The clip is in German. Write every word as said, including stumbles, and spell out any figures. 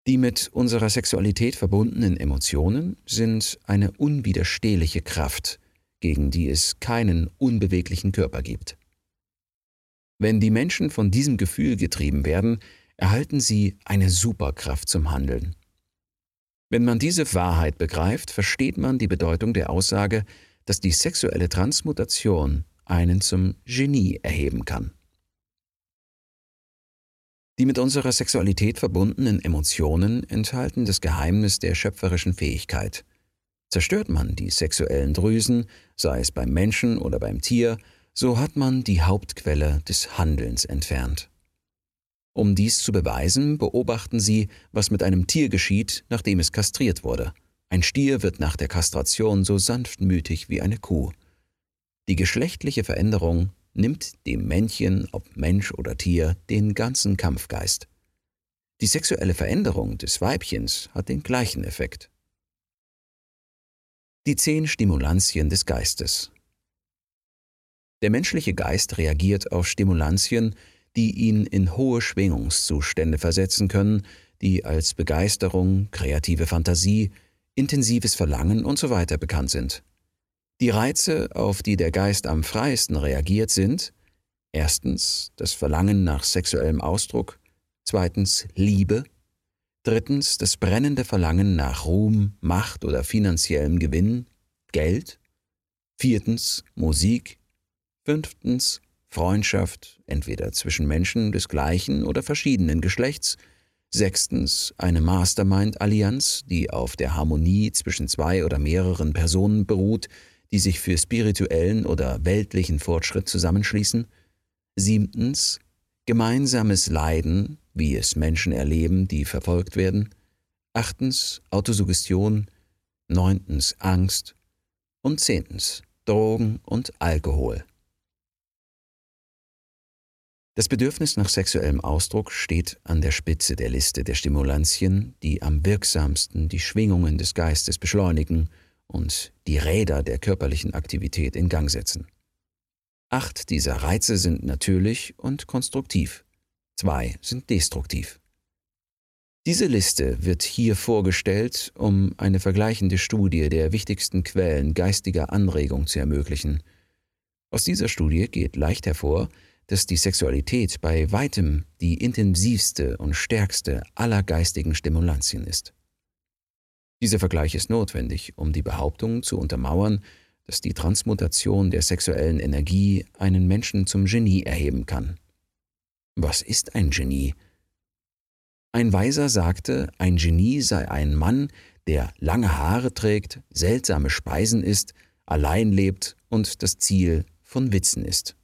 Die mit unserer Sexualität verbundenen Emotionen sind eine unwiderstehliche Kraft, gegen die es keinen unbeweglichen Körper gibt. Wenn die Menschen von diesem Gefühl getrieben werden, erhalten sie eine Superkraft zum Handeln. Wenn man diese Wahrheit begreift, versteht man die Bedeutung der Aussage, dass die sexuelle Transmutation einen zum Genie erheben kann. Die mit unserer Sexualität verbundenen Emotionen enthalten das Geheimnis der schöpferischen Fähigkeit. Zerstört man die sexuellen Drüsen, sei es beim Menschen oder beim Tier, so hat man die Hauptquelle des Handelns entfernt. Um dies zu beweisen, beobachten Sie, was mit einem Tier geschieht, nachdem es kastriert wurde. Ein Stier wird nach der Kastration so sanftmütig wie eine Kuh. Die geschlechtliche Veränderung nimmt dem Männchen, ob Mensch oder Tier, den ganzen Kampfgeist. Die sexuelle Veränderung des Weibchens hat den gleichen Effekt. Die zehn Stimulantien des Geistes. Der menschliche Geist reagiert auf Stimulantien, die ihn in hohe Schwingungszustände versetzen können, die als Begeisterung, kreative Fantasie, intensives Verlangen usw. bekannt sind. Die Reize, auf die der Geist am freiesten reagiert, sind erstens das Verlangen nach sexuellem Ausdruck, zweitens Liebe, drittens das brennende Verlangen nach Ruhm, Macht oder finanziellem Gewinn, Geld, viertens Musik, fünftens Freundschaft, entweder zwischen Menschen des gleichen oder verschiedenen Geschlechts, sechstens eine Mastermind-Allianz, die auf der Harmonie zwischen zwei oder mehreren Personen beruht, die sich für spirituellen oder weltlichen Fortschritt zusammenschließen, siebtens gemeinsames Leiden, wie es Menschen erleben, die verfolgt werden, achtens Autosuggestion, neuntens Angst und zehntens Drogen und Alkohol. Das Bedürfnis nach sexuellem Ausdruck steht an der Spitze der Liste der Stimulantien, die am wirksamsten die Schwingungen des Geistes beschleunigen und die Räder der körperlichen Aktivität in Gang setzen. Acht dieser Reize sind natürlich und konstruktiv, zwei sind destruktiv. Diese Liste wird hier vorgestellt, um eine vergleichende Studie der wichtigsten Quellen geistiger Anregung zu ermöglichen. Aus dieser Studie geht leicht hervor, dass die Sexualität bei weitem die intensivste und stärkste aller geistigen Stimulantien ist. Dieser Vergleich ist notwendig, um die Behauptung zu untermauern, dass die Transmutation der sexuellen Energie einen Menschen zum Genie erheben kann. Was ist ein Genie? Ein Weiser sagte, ein Genie sei ein Mann, der lange Haare trägt, seltsame Speisen isst, allein lebt und das Ziel von Witzen ist.